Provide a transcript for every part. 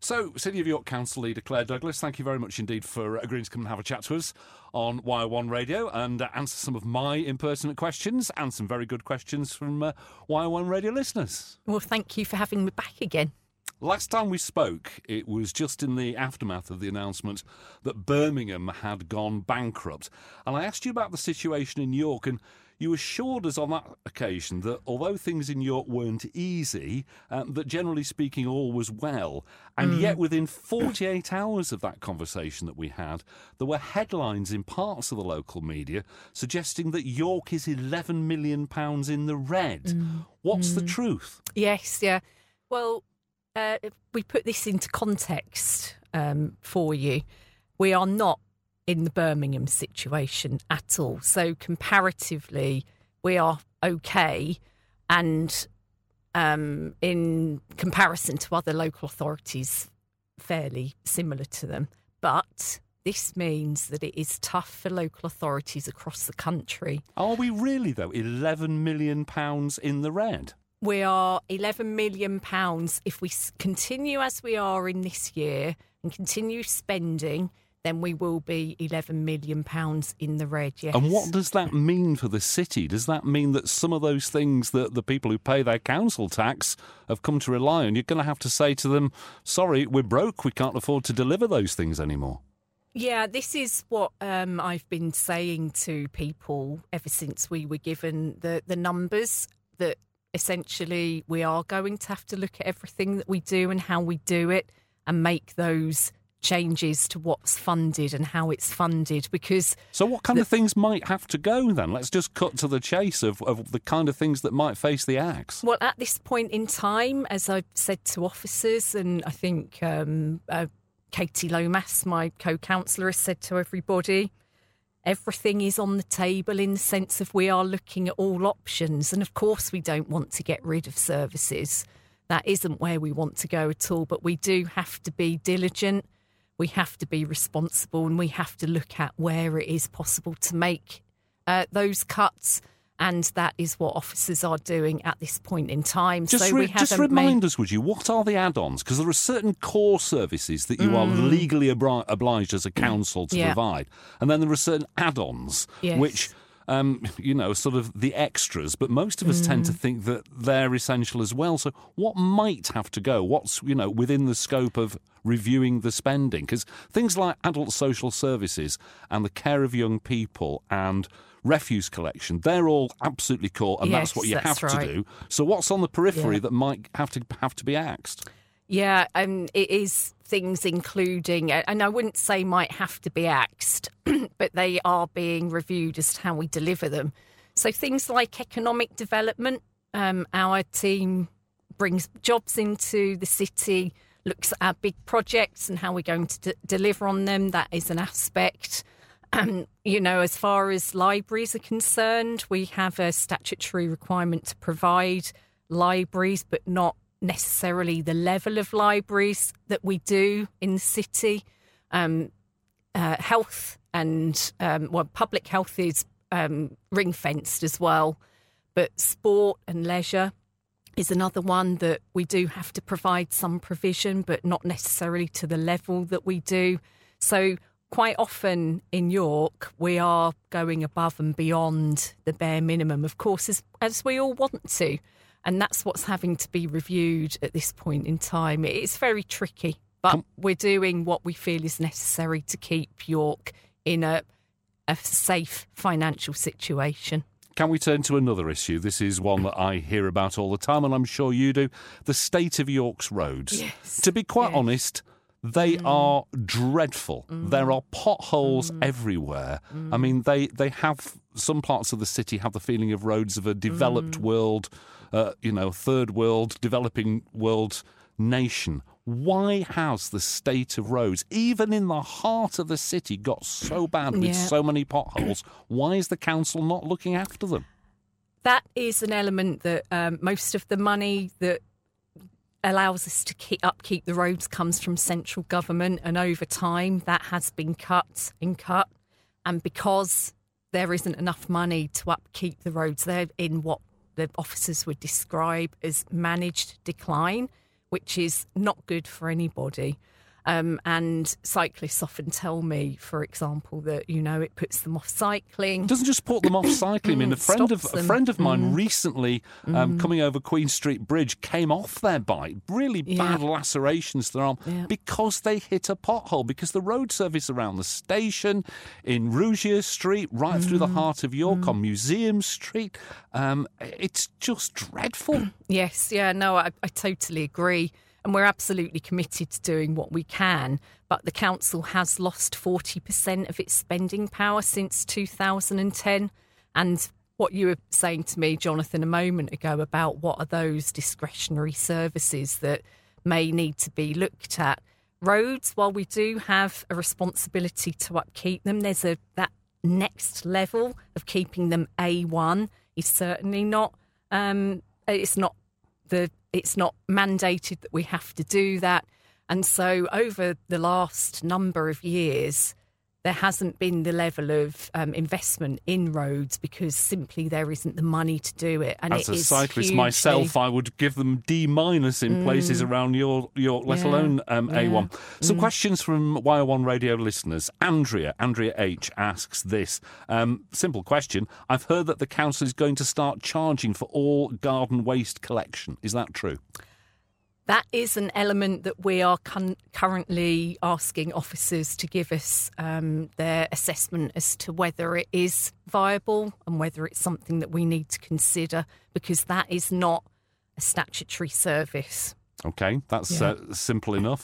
So, City of York Council Leader Claire Douglas, thank you very much indeed for agreeing to come and have a chat to us on Wire One Radio and answer some of my impertinent questions and some very good questions from Wire One Radio listeners. Well, thank you for having me back again. Last time we spoke, it was just in the aftermath of the announcement that Birmingham had gone bankrupt. And I asked you about the situation in York, and you assured us on that occasion that although things in York weren't easy, that generally speaking all was well. And yet within 48 hours of that conversation that we had, there were headlines in parts of the local media suggesting that York is £11 million in the red. What's the truth? Yes, yeah. Well, if we put this into context for you, we are not in the Birmingham situation at all. So comparatively, we are okay, and in comparison to other local authorities, fairly similar to them. But this means that it is tough for local authorities across the country. Are we really, though, £11 million in the red? We are £11 million if we continue as we are in this year and continue spending. Then we will be £11 million in the red, yes. And what does that mean for the city? Does that mean that some of those things that the people who pay their council tax have come to rely on, you're going to have to say to them, sorry, we're broke, we can't afford to deliver those things anymore? Yeah, this is what I've been saying to people ever since we were given the numbers, that essentially we are going to have to look at everything that we do and how we do it and make those changes to what's funded and how it's funded. Because so what kind of things might have to go then? Let's just cut to the chase of the kind of things that might face the axe. Well, at this point in time, as I've said to officers, and I think Katie Lomas, my co-councillor, has said to everybody, everything is on the table in the sense of we are looking at all options. And of course we don't want to get rid of services. That isn't where we want to go at all. But we do have to be diligent. We have to be responsible, and we have to look at where it is possible to make those cuts. And that is what officers are doing at this point in time. Just remind us, would you, what are the add-ons? Because there are certain core services that you are legally obliged as a council to provide. And then there are certain add-ons, which, sort of the extras. But most of us tend to think that they're essential as well. So what might have to go? What's, within the scope of reviewing the spending? Because things like adult social services and the care of young people and refuse collection, they're all absolutely core, and that's what you have to do. So what's on the periphery that might have to be axed? Yeah, it is things including, and I wouldn't say might have to be axed, but they are being reviewed as to how we deliver them. So things like economic development, our team brings jobs into the city, looks at our big projects and how we're going to deliver on them. That is an aspect. As far as libraries are concerned, we have a statutory requirement to provide libraries, but not necessarily the level of libraries that we do in the city. Health and, public health is ring-fenced as well, but sport and leisure is another one that we do have to provide some provision, but not necessarily to the level that we do. So quite often in York, we are going above and beyond the bare minimum, of course, as we all want to. And that's what's having to be reviewed at this point in time. It's very tricky, but we're doing what we feel is necessary to keep York in a safe financial situation. Can we turn to another issue? This is one that I hear about all the time, and I'm sure you do. The state of York's roads. Yes. To be quite honest, they are dreadful. There are potholes everywhere. I mean, they have, some parts of the city have the feeling of roads of a developed world, third world, developing world nation. Why has the state of roads, even in the heart of the city, got so bad with so many potholes? Why is the council not looking after them? That is an element that most of the money that allows us to upkeep the roads comes from central government, and over time that has been cut. And because there isn't enough money to upkeep the roads, they're in what the officers would describe as managed decline, which is not good for anybody. And cyclists often tell me, for example, that, it puts them off cycling. It doesn't just put them off cycling. I mean, a friend of mine recently, coming over Queen Street Bridge, came off their bike, really bad lacerations to their arm, because they hit a pothole, because the road service around the station, in Rougier Street, right through the heart of York, on Museum Street, it's just dreadful. Yes, no, I totally agree. And we're absolutely committed to doing what we can. But the council has lost 40% of its spending power since 2010. And what you were saying to me, Jonathan, a moment ago about what are those discretionary services that may need to be looked at. Roads, while we do have a responsibility to upkeep them, there's that next level of keeping them A1 is certainly not, it's not mandated that we have to do that. And so over the last number of years, there hasn't been the level of investment in roads because simply there isn't the money to do it. And as a cyclist myself, I would give them D- in places around York, let alone A1. Some questions from YO1 radio listeners. Andrea H asks this. Simple question. I've heard that the council is going to start charging for all garden waste collection. Is that true? That is an element that we are currently asking officers to give us their assessment as to whether it is viable and whether it's something that we need to consider, because that is not a statutory service. OK, that's simple enough.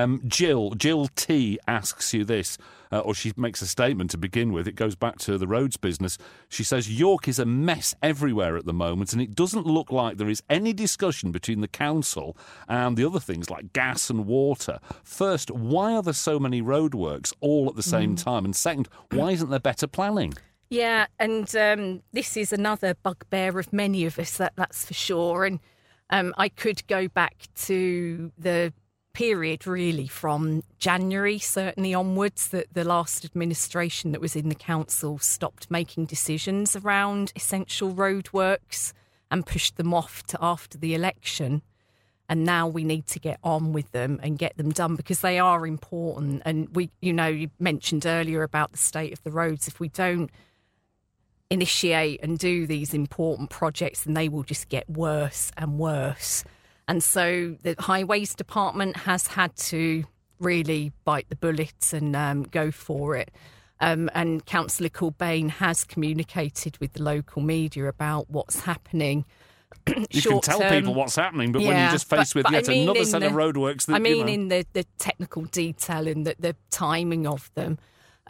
Jill T asks you this, or she makes a statement to begin with. It goes back to the roads business. She says, York is a mess everywhere at the moment, and it doesn't look like there is any discussion between the council and the other things like gas and water. First, why are there so many roadworks all at the same time? And second, why isn't there better planning? Yeah, and this is another bugbear of many of us, that's for sure. And I could go back to the period really from January, certainly onwards, that the last administration that was in the council stopped making decisions around essential roadworks and pushed them off to after the election. And now we need to get on with them and get them done because they are important. And you mentioned earlier about the state of the roads. If we don't initiate and do these important projects, then they will just get worse and worse. And so the Highways Department has had to really bite the bullet and go for it. And Councillor Corbane has communicated with the local media about what's happening. You can tell people what's happening, but when you're just faced with yet another set of roadworks... in the technical detail and the timing of them.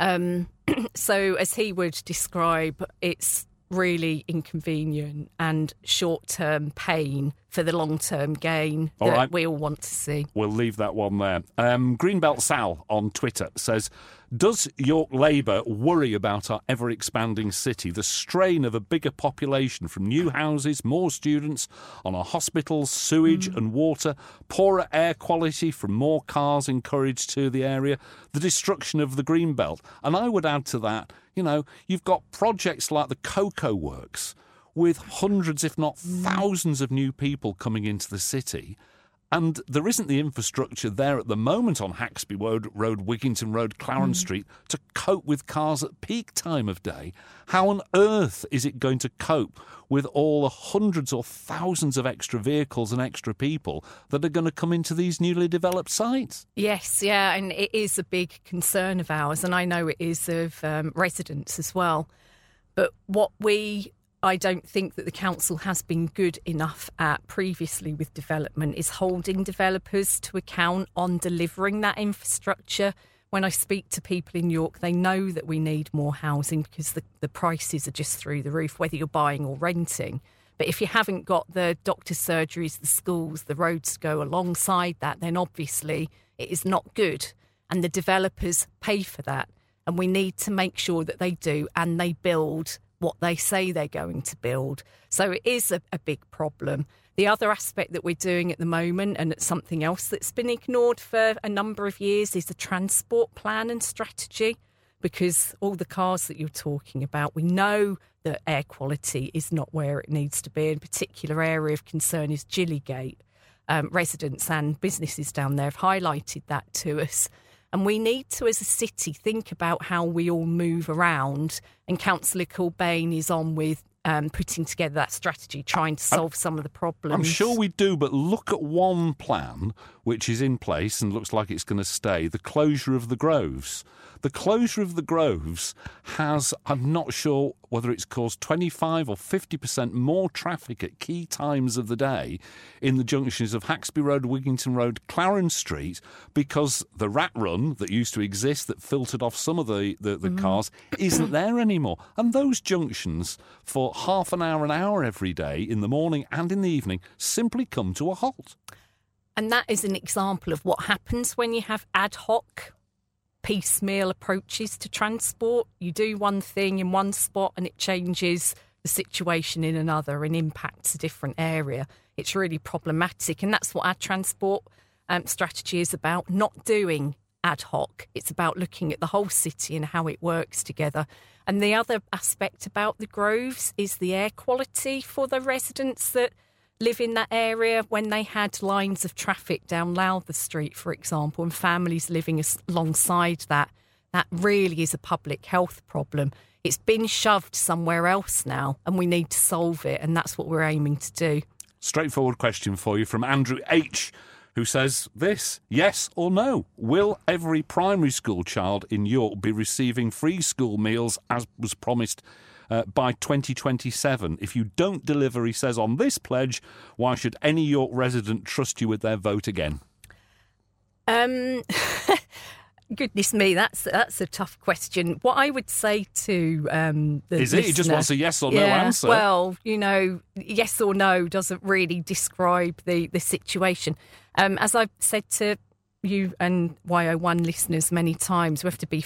So as he would describe, it's really inconvenient and short-term pain for the long-term gain that we all want to see. We'll leave that one there. Greenbelt Sal on Twitter says, does York Labour worry about our ever-expanding city, the strain of a bigger population from new houses, more students, on our hospitals, sewage and water, poorer air quality from more cars encouraged to the area, the destruction of the Greenbelt? And I would add to that, you've got projects like the Cocoa Works with hundreds, if not thousands of new people coming into the city. And there isn't the infrastructure there at the moment on Haxby Road, Wigington Road, Clarence Street to cope with cars at peak time of day. How on earth is it going to cope with all the hundreds or thousands of extra vehicles and extra people that are going to come into these newly developed sites? Yes, and it is a big concern of ours, and I know it is of residents as well. But I don't think that the council has been good enough at previously with development is holding developers to account on delivering that infrastructure. When I speak to people in York, they know that we need more housing because the prices are just through the roof, whether you're buying or renting. But if you haven't got the doctor's surgeries, the schools, the roads to go alongside that, then obviously it is not good. And the developers pay for that. And we need to make sure that they do and they build what they say they're going to build. So it is a big problem. The other aspect that we're doing at the moment, and it's something else that's been ignored for a number of years, is the transport plan and strategy, because all the cars that you're talking about, we know that air quality is not where it needs to be. In particular area of concern is Gillygate. residents and businesses down there have highlighted that to us. And we need to, as a city, think about how we all move around. And Councillor Kilbane is on with putting together that strategy, trying to solve some of the problems. I'm sure we do, but look at one plan which is in place and looks like it's going to stay, the closure of the Groves. The closure of the Groves has, I'm not sure whether it's caused 25 or 50% more traffic at key times of the day in the junctions of Haxby Road, Wigington Road, Clarence Street, because the rat run that used to exist that filtered off some of the cars isn't there anymore. And those junctions for half an hour every day in the morning and in the evening simply come to a halt. And that is an example of what happens when you have ad hoc, piecemeal approaches to transport. You do one thing in one spot and it changes the situation in another and impacts a different area. It's really problematic, and that's what our transport strategy is about, not doing ad hoc. It's about looking at the whole city and how it works together. And the other aspect about the Groves is the air quality for the residents that live in that area. When they had lines of traffic down Lowther Street, for example, and families living alongside that really is a public health problem. It's been shoved somewhere else now, and we need to solve it, and that's what we're aiming to do. Straightforward question for you from Andrew H., who says this: yes or no? Will every primary school child in York be receiving free school meals as was promised by 2027? If you don't deliver, he says, on this pledge, why should any York resident trust you with their vote again? Goodness me, that's a tough question. What I would say to the Is listener, it? He just wants a yes or no answer. Well, yes or no doesn't really describe the situation. As I've said to you and YO1 listeners many times, we have to be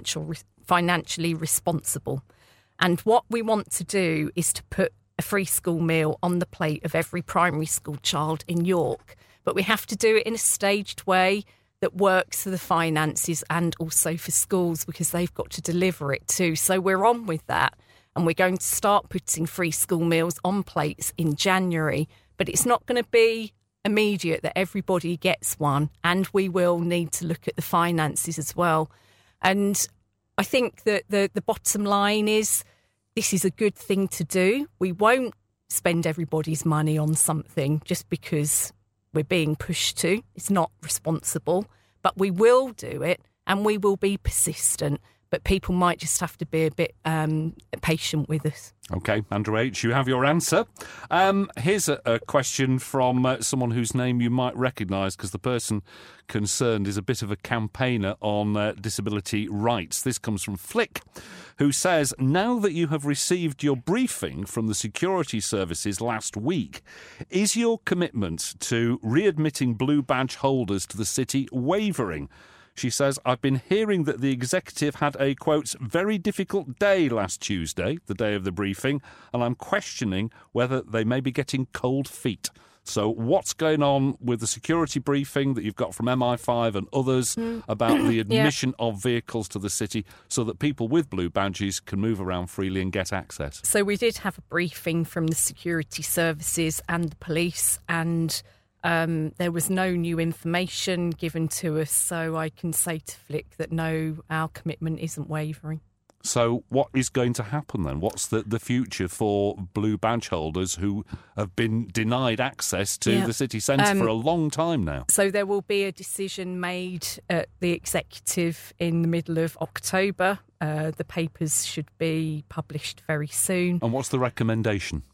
financially responsible. And what we want to do is to put a free school meal on the plate of every primary school child in York. But we have to do it in a staged way that works for the finances and also for schools, because they've got to deliver it too. So we're on with that, and we're going to start putting free school meals on plates in January. But it's not going to be immediate that everybody gets one, and we will need to look at the finances as well. And I think that the bottom line is this is a good thing to do. We won't spend everybody's money on something just because we're being pushed to. It's not responsible, but we will do it, and we will be persistent. But people might just have to be a bit patient with us. OK, Andrew H., you have your answer. Here's a question from someone whose name you might recognise, because the person concerned is a bit of a campaigner on disability rights. This comes from Flick, who says, now that you have received your briefing from the security services last week, is your commitment to readmitting blue badge holders to the city wavering? She says, I've been hearing that the executive had a, quote, very difficult day last Tuesday, the day of the briefing, and I'm questioning whether they may be getting cold feet. So what's going on with the security briefing that you've got from MI5 and others about the admission of vehicles to the city so that people with blue badges can move around freely and get access? So we did have a briefing from the security services and the police, and there was no new information given to us, so I can say to Flick that no, our commitment isn't wavering. So what is going to happen then? What's the future for blue badge holders who have been denied access to the city centre for a long time now? So there will be a decision made at the executive in the middle of October. The papers should be published very soon. And what's the recommendation?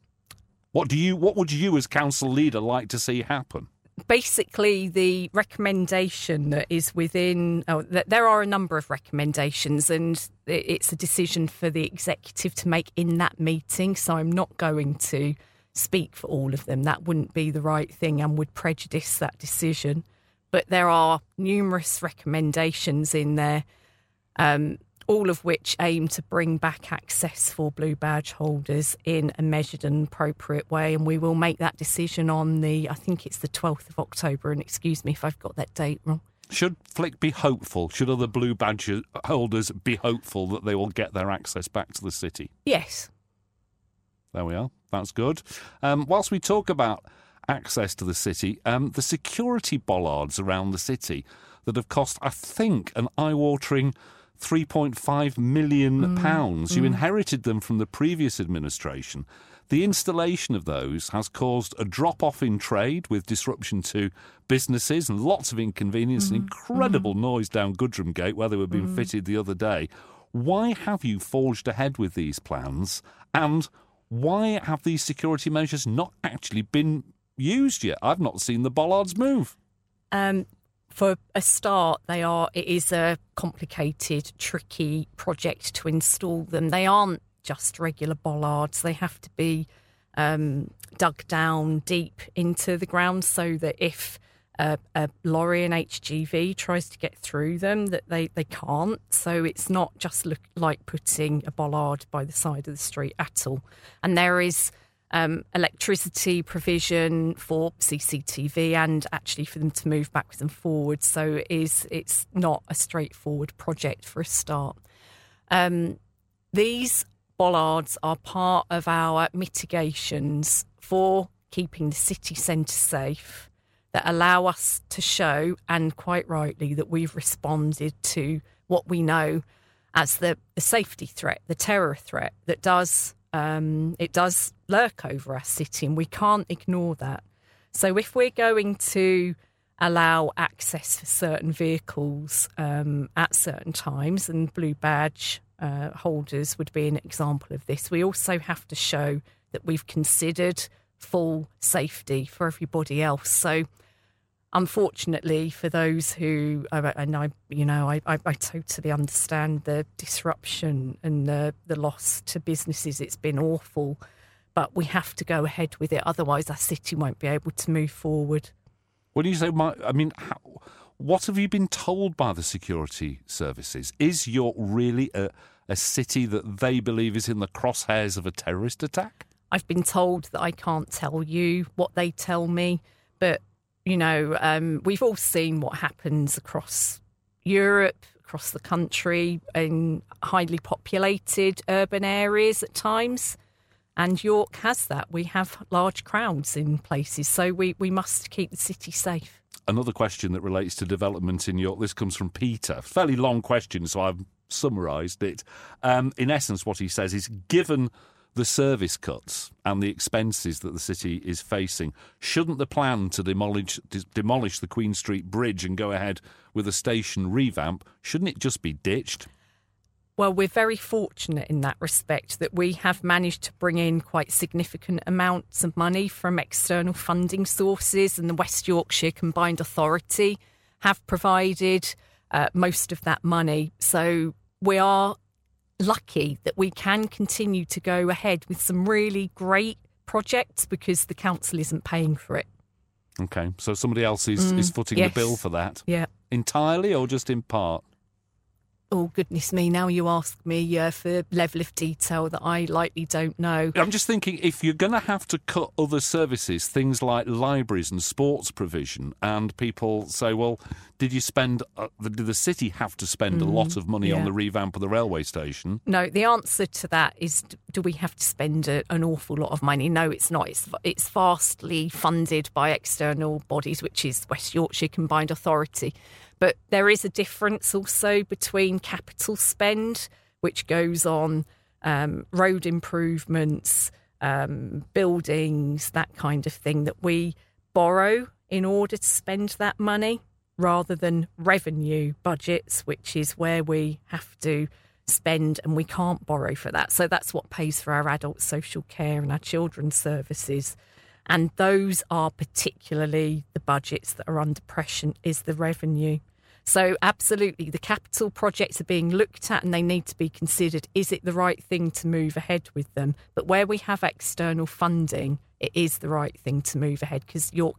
What would you as council leader like to see happen? Basically, the recommendation that is within... there are a number of recommendations, and it's a decision for the executive to make in that meeting, so I'm not going to speak for all of them. That wouldn't be the right thing and would prejudice that decision. But there are numerous recommendations in there, all of which aim to bring back access for blue badge holders in a measured and appropriate way. And we will make that decision on I think it's the 12th of October, and excuse me if I've got that date wrong. Should Flick be hopeful? Should other blue badge holders be hopeful that they will get their access back to the city? Yes. There we are. That's good. Whilst we talk about access to the city, the security bollards around the city that have cost, I think, an eye-watering £3.5 million. You inherited them from the previous administration. The installation of those has caused a drop-off in trade with disruption to businesses and lots of inconvenience and incredible noise down Goodrum Gate where they were being fitted the other day. Why have you forged ahead with these plans, and why have these security measures not actually been used yet? I've not seen the bollards move. For a start, it is a complicated, tricky project to install them. They aren't just regular bollards. They have to be dug down deep into the ground so that if a lorry and HGV tries to get through them, that they can't. So it's not just like putting a bollard by the side of the street at all. And there is electricity provision for CCTV and actually for them to move backwards and forwards. So it's not a straightforward project for a start. These bollards are part of our mitigations for keeping the city centre safe that allow us to show, and quite rightly, that we've responded to what we know as the safety threat, the terror threat that does lurk over our city, and we can't ignore that. So if we're going to allow access for certain vehicles at certain times, and blue badge holders would be an example of this, we also have to show that we've considered full safety for everybody else. So unfortunately for those who, and I totally understand the disruption and the loss to businesses, it's been awful, but we have to go ahead with it, otherwise our city won't be able to move forward. What do you say, what have you been told by the security services? Is York really a city that they believe is in the crosshairs of a terrorist attack? I've been told that I can't tell you what they tell me, but, we've all seen what happens across Europe, across the country, in highly populated urban areas at times. And York has that. We have large crowds in places, so we must keep the city safe. Another question that relates to development in York. This comes from Peter. Fairly long question, so I've summarised it. In essence, what he says is, given the service cuts and the expenses that the city is facing, shouldn't the plan to demolish the Queen Street Bridge and go ahead with a station revamp, shouldn't it just be ditched? Well, we're very fortunate in that respect that we have managed to bring in quite significant amounts of money from external funding sources, and the West Yorkshire Combined Authority have provided most of that money. So we are lucky that we can continue to go ahead with some really great projects because the council isn't paying for it. OK, so somebody else is footing the bill for that? Yeah. Entirely or just in part? Oh, goodness me, now you ask me for level of detail that I likely don't know. I'm just thinking, if you're going to have to cut other services, things like libraries and sports provision, and people say, well, did the city have to spend a lot of money on the revamp of the railway station? No, the answer to that is, do we have to spend an awful lot of money? No, it's not. It's vastly funded by external bodies, which is West Yorkshire Combined Authority. But there is a difference also between capital spend, which goes on road improvements, buildings, that kind of thing, that we borrow in order to spend that money, rather than revenue budgets, which is where we have to spend and we can't borrow for that. So that's what pays for our adult social care and our children's services. And those are particularly the budgets that are under pressure, is the revenue. So absolutely, the capital projects are being looked at and they need to be considered. Is it the right thing to move ahead with them? But where we have external funding, it is the right thing to move ahead, because York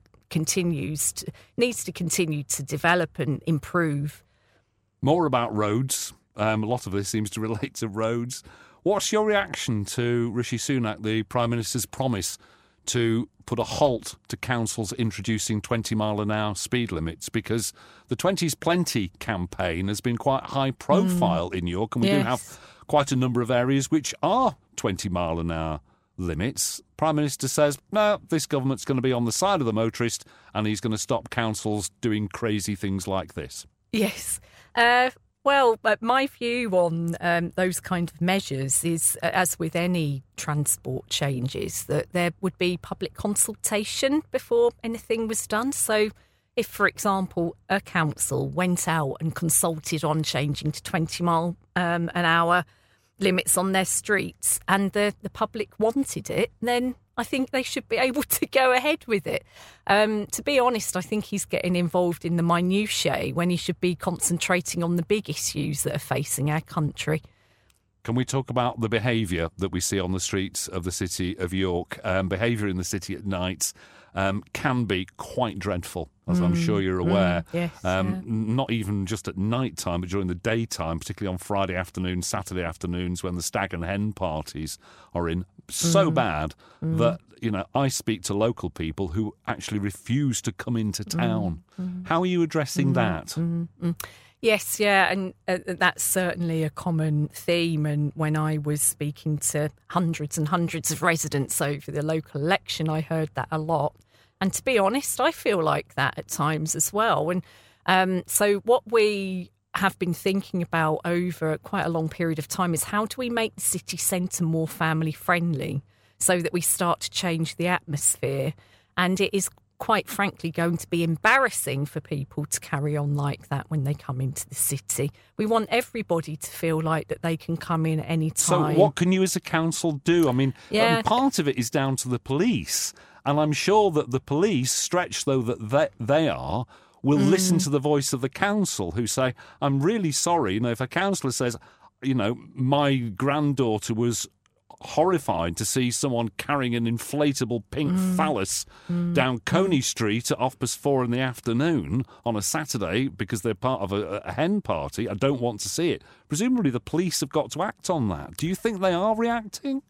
needs to continue to develop and improve. More about roads. A lot of this seems to relate to roads. What's your reaction to Rishi Sunak, the Prime Minister's promise to put a halt to councils introducing 20-mile-an-hour speed limits? Because the 20's Plenty campaign has been quite high profile in York, and we do have quite a number of areas which are 20-mile-an-hour limits, Prime Minister says, no, this government's going to be on the side of the motorist and he's going to stop councils doing crazy things like this. Yes. Well, my view on those kind of measures is, as with any transport changes, that there would be public consultation before anything was done. So if, for example, a council went out and consulted on changing to 20 mile an hour limits on their streets and the public wanted it, then I think they should be able to go ahead with it. To be honest, I think he's getting involved in the minutiae when he should be concentrating on the big issues that are facing our country. Can we talk about the behaviour that we see on the streets of the city of York? Behaviour in the city at night can be quite dreadful, as I'm sure you're aware. Yes, Not even just at night time, but during the daytime, particularly on Friday afternoons, Saturday afternoons, when the stag and hen parties are in. So bad that, I speak to local people who actually refuse to come into town. How are you addressing that? Yes, yeah, and that's certainly a common theme. And when I was speaking to hundreds and hundreds of residents over the local election, I heard that a lot. And to be honest, I feel like that at times as well. And so what we have been thinking about over quite a long period of time is how do we make the city centre more family friendly so that we start to change the atmosphere? And it is quite frankly going to be embarrassing for people to carry on like that when they come into the city. We want everybody to feel like that they can come in at any time. So what can you as a council do? I mean, part of it is down to the police. And I'm sure that the police, stretched though that they are, will listen to the voice of the council who say, I'm really sorry. If a councillor says, my granddaughter was horrified to see someone carrying an inflatable pink phallus down Coney Street at 4:30 in the afternoon on a Saturday because they're part of a hen party. I don't want to see it. Presumably the police have got to act on that. Do you think they are reacting?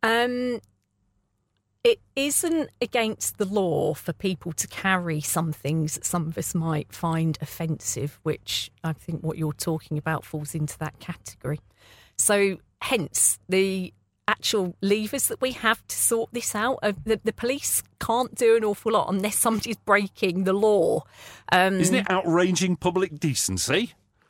It isn't against the law for people to carry some things that some of us might find offensive, which I think what you're talking about falls into that category. So hence the actual levers that we have to sort this out. The police can't do an awful lot unless somebody's breaking the law. Isn't it outraging public decency?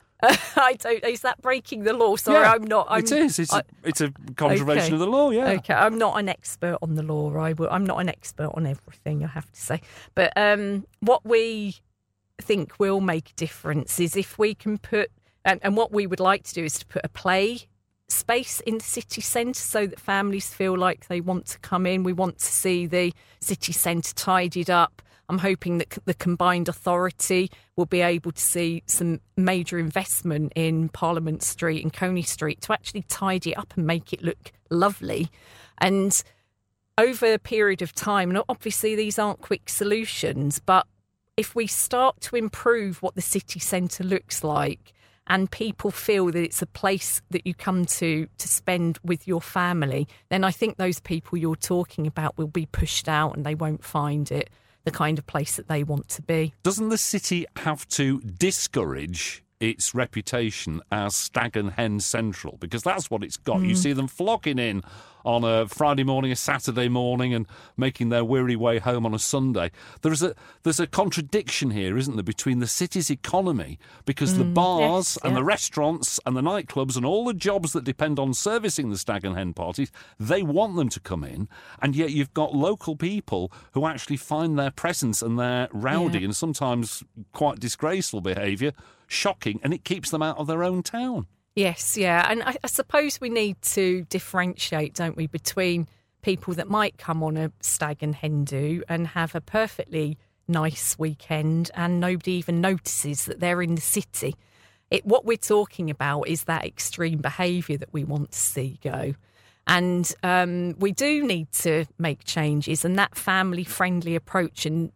I don't. Is that breaking the law? Sorry, yeah, I'm not. It is. It's a contravention of the law. Yeah. Okay. I'm not an expert on the law. I'm not an expert on everything, I have to say. But what we think will make a difference is if we can put, and what we would like to do is to put a play space in the city centre so that families feel like they want to come in. We want to see the city centre tidied up. I'm hoping that the combined authority will be able to see some major investment in Parliament Street and Coney Street to actually tidy it up and make it look lovely. And over a period of time, and obviously these aren't quick solutions, but if we start to improve what the city centre looks like and people feel that it's a place that you come to spend with your family, then I think those people you're talking about will be pushed out and they won't find it the kind of place that they want to be. Doesn't the city have to discourage its reputation as stag and hen central? Because that's what it's got. You see them flocking in on a Friday morning, a Saturday morning, and making their weary way home on a Sunday. There's a contradiction here, isn't there, between the city's economy, because the bars and the restaurants and the nightclubs and all the jobs that depend on servicing the stag and hen parties, they want them to come in, and yet you've got local people who actually find their presence and their rowdy and sometimes quite disgraceful behaviour shocking, and it keeps them out of their own town. Yes, yeah. And I suppose we need to differentiate, don't we, between people that might come on a stag and hen do and have a perfectly nice weekend and nobody even notices that they're in the city. What we're talking about is that extreme behaviour that we want to see go. And we do need to make changes, and that family-friendly approach. And,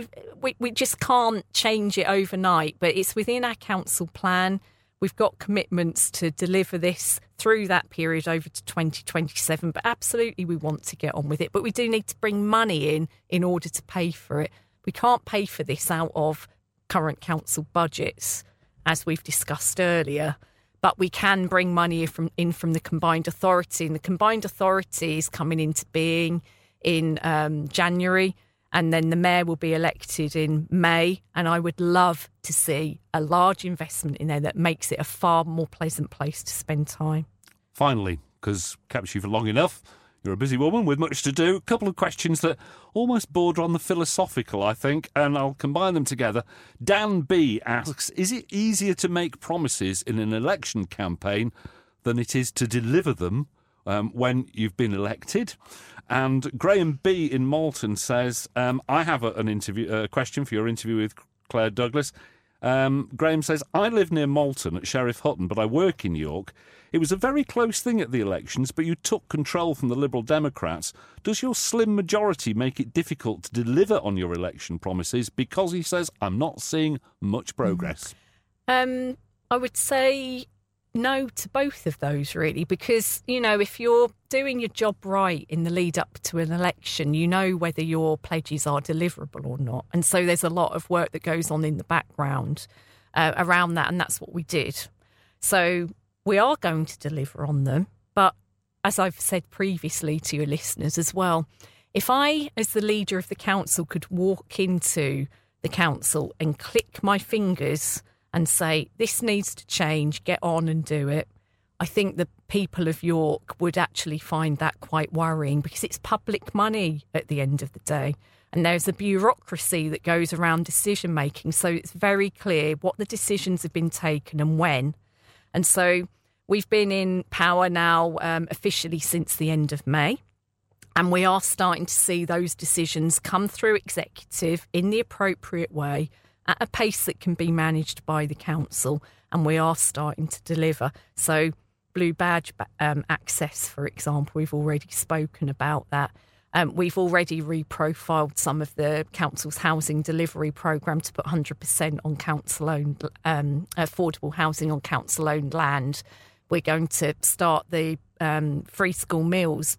we just can't change it overnight, but it's within our council plan. We've got commitments to deliver this through that period over to 2027, but absolutely we want to get on with it. But we do need to bring money in order to pay for it. We can't pay for this out of current council budgets, as we've discussed earlier. But we can bring money in from the combined authority, and the combined authority is coming into being in January, and then the mayor will be elected in May. And I would love to see a large investment in there that makes it a far more pleasant place to spend time. Finally, because kept you for long enough, you're a busy woman with much to do. A couple of questions that almost border on the philosophical, I think, and I'll combine them together. Dan B asks, is it easier to make promises in an election campaign than it is to deliver them when you've been elected? And Graham B in Malton says, I have a question for your interview with Claire Douglas. Graham says, I live near Malton at Sheriff Hutton, but I work in York. It was a very close thing at the elections, but you took control from the Liberal Democrats. Does your slim majority make it difficult to deliver on your election promises? Because, he says, I'm not seeing much progress. I would say no to both of those, really, because, you know, if you're doing your job right in the lead up to an election, you know whether your pledges are deliverable or not. And so there's a lot of work that goes on in the background around that, and that's what we did. So we are going to deliver on them. But as I've said previously to your listeners as well, if I, as the leader of the council, could walk into the council and click my fingers and say, this needs to change, get on and do it, I think the people of York would actually find that quite worrying, because it's public money at the end of the day. And there's a bureaucracy that goes around decision making. So it's very clear what the decisions have been taken and when. And so we've been in power now officially since the end of May. And we are starting to see those decisions come through executive in the appropriate way at a pace that can be managed by the council. And we are starting to deliver. So Blue Badge access, for example, we've already spoken about that. We've already reprofiled some of the council's housing delivery programme to put 100% on council-owned affordable housing on council-owned land. We're going to start the free school meals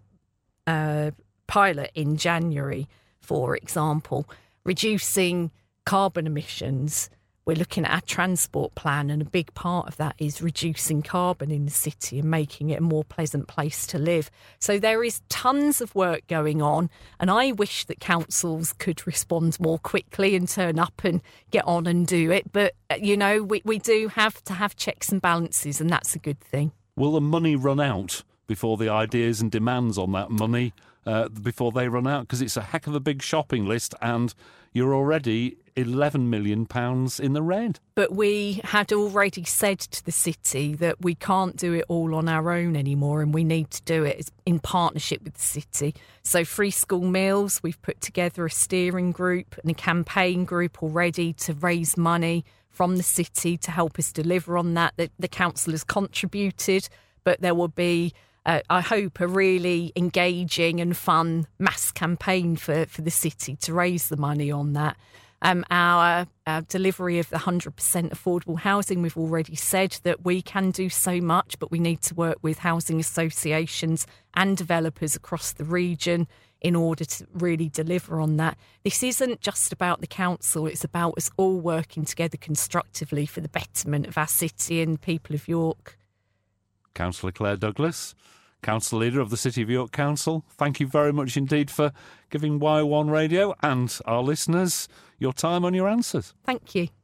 pilot in January, for example, reducing carbon emissions. We're looking at our transport plan, and a big part of that is reducing carbon in the city and making it a more pleasant place to live. So there is tons of work going on, and I wish that councils could respond more quickly and turn up and get on and do it. But, you know, we do have to have checks and balances, and that's a good thing. Will the money run out before the ideas and demands on that money, before they run out? Because it's a heck of a big shopping list, and you're already £11 million in the red. But we had already said to the city that we can't do it all on our own anymore, and we need to do it in partnership with the city. So free school meals, we've put together a steering group and a campaign group already to raise money from the city to help us deliver on that. The council has contributed, but there will be, I hope, a really engaging and fun mass campaign for the city to raise the money on that. Our delivery of the 100% affordable housing, we've already said that we can do so much, but we need to work with housing associations and developers across the region in order to really deliver on that. This isn't just about the council, it's about us all working together constructively for the betterment of our city and people of York. Councillor Claire Douglas, Council Leader of the City of York Council, thank you very much indeed for giving Y1 Radio and our listeners your time and your answers. Thank you.